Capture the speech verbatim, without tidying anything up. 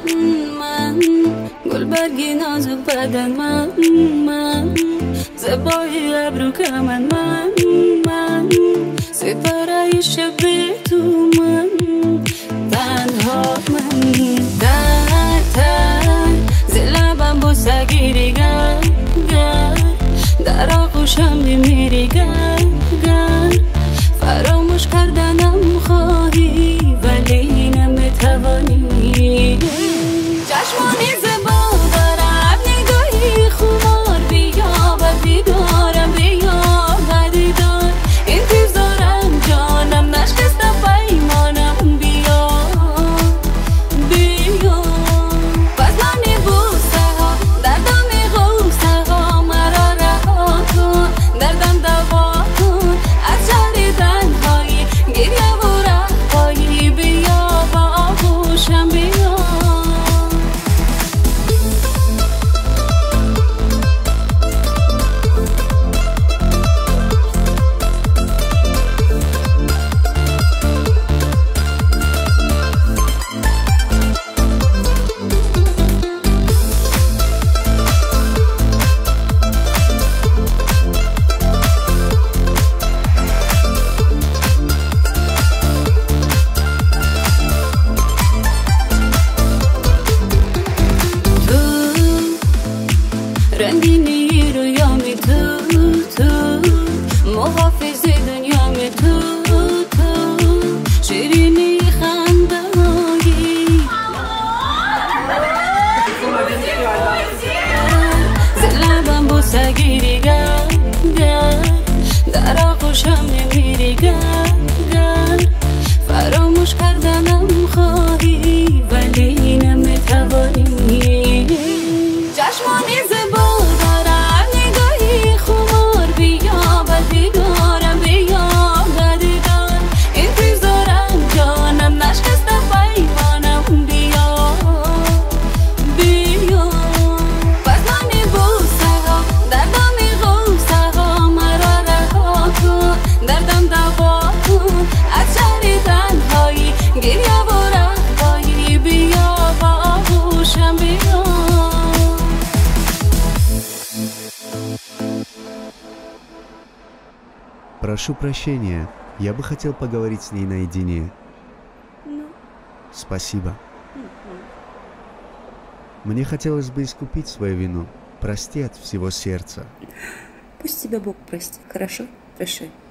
من گلبرگی نازک بدن من من زبای ابرو کمن من من سپره شب تو من تنها من در تر زلبم بوسه گیری گر گر در آغوشم میمیری گر گر فراموش کردنم خواهی ولی نمیتوانی چشمانی زبا دارم نگاهی خمار بیا و دیدارم بیا و دیدار انتظارم جانم نشکسته پیمانم بیا بیا فضلانی بوسه ها دردم غوسه ها مرا رها کن دردم دوا کن از شهر تنهایی گریه و رهایی بیا با آغوشم بیا رنگینی رویامی تو تو محافظ دنیامی تو تو شیرینی خنده‌هایی زلبم بوسه گیری گر گر در آغوشم میمیری گر گر فراموش کردنم خواهی ولی نمیتوانی چشمانی زبا دارم نگاهی خمار بیا و دیدارم بیا و دیدار انتظارم جانم نشکسته پیمانم بیا بیا فضلانی بوسه ها دردم غوسه ها مرا رها کن دردم دوا کن از شهر تنهایی گریه و رهایی بیا با آغوشم بیا Прошу прощения, я бы хотел поговорить с ней наедине. Ну. Спасибо. Мне хотелось бы искупить свою вину. Прости от всего сердца. Пусть тебя Бог простит, хорошо? Прощай.